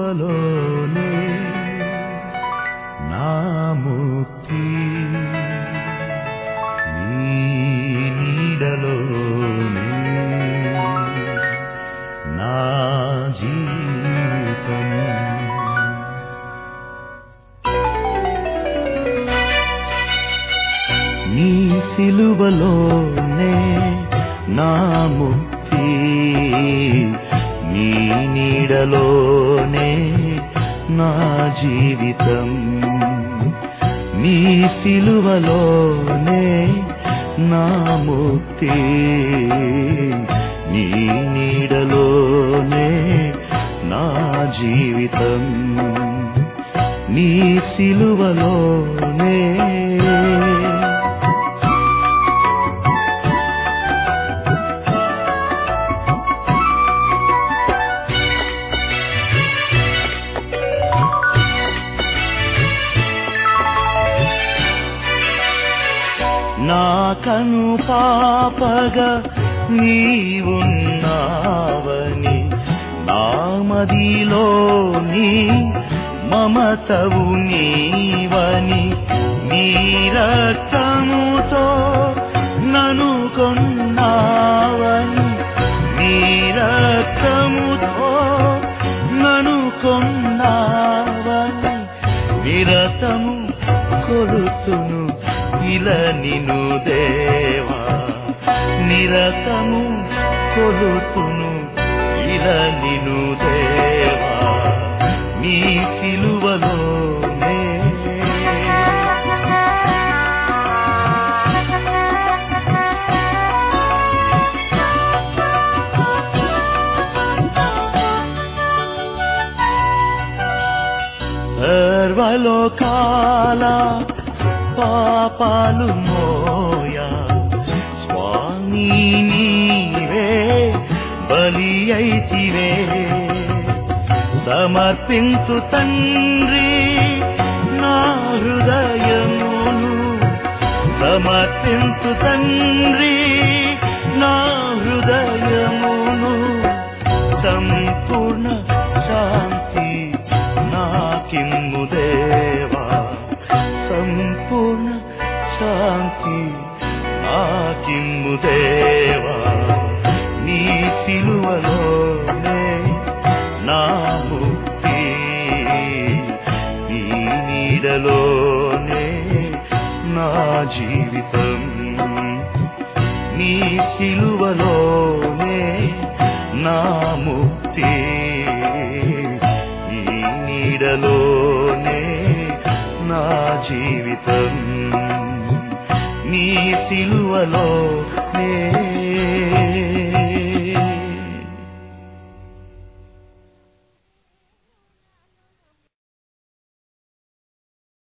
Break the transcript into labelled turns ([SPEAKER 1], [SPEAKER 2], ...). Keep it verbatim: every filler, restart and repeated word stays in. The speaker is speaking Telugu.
[SPEAKER 1] సిలువలోనే నా ముక్తి, నీ నీడలోనే నా జీవితం. నీ సిలువలోనే నా ముక్తి, నీ నీడలోనే నా జీవితం. నీ సిలువలోనే నా ముక్తి, నీ నీడలోనే నా జీవితం. నీ సిలువలోనే నా కను పాపగా నీవున్నావని, నా మదిలో నీ మమతవు నీవని, నీ రక్తముతో నన్ను కొన్నావని, నీ రక్తముతో నన్ను కొన్నావని నిరతము కొలుతును ఇలా నిను దేవా. నిరతము కొలుతును ఇలా నిను దేవా. నీ సిలువలోనే సర్వలోకాల పాపాలు మోయా స్వామి నీవే బలి అయితివే. సమర్పించు తండ్రి నా హృదయమును, సమర్పించు తండ్రి నా హృదయమును. సంపూర్ణ శాంతి నాకిమ్ము దేవా, సంపూర్ణ శాంతి నాకిమ్ము దేవా. నీ సిలువలోనే నా ముక్తి, నీ నీడలోనే నా జీవితం. నీ సిలువలోనే నా ముక్తి, నీ నీడలోనే నా జీవితం. నీ సిలువలోనే